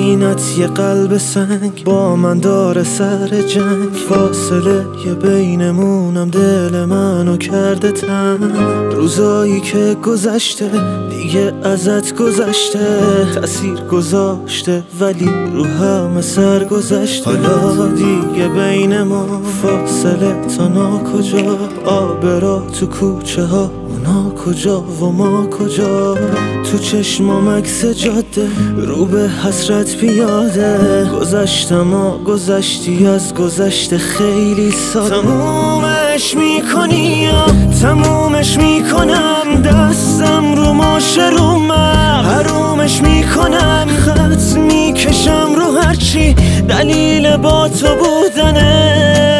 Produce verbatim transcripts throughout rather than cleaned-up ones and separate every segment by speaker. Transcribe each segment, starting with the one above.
Speaker 1: سینت یه قلب سنگ با من داره سر جنگ، فاصله یه بینمونم دل منو کرده تنگ. روزایی که گذشته دیگه ازت گذشته، تأثیر گذاشته ولی رو همه سر گذشته. حالا دیگه بین ما فاصله تا ناکجا، آبرا تو کوچه ها اونا کجا و ما کجا. تو چشمام عکس جاده رو به حسرت پیاده، گذشتم و گذشتی از گذشته خیلی ساده. تمومش میکنی یا تمومش میکنم، دستم رو ماشه رو من حرومش میکنم، خط میکشم رو هرچی دلیل با تو بودنه.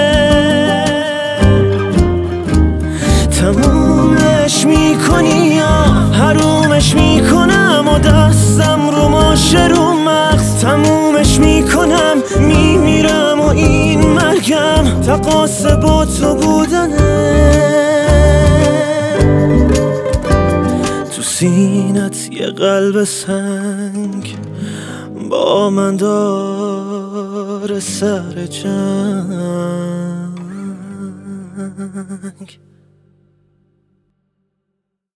Speaker 1: تمومش میکنی یا حرومش میکنم و دستم رو ماشه رو مغز تمومش میکنم، میمیرم و این مرگم تقاص با تو بودنه. تو سینت یه قلب سنگ با من داره سر جنگ.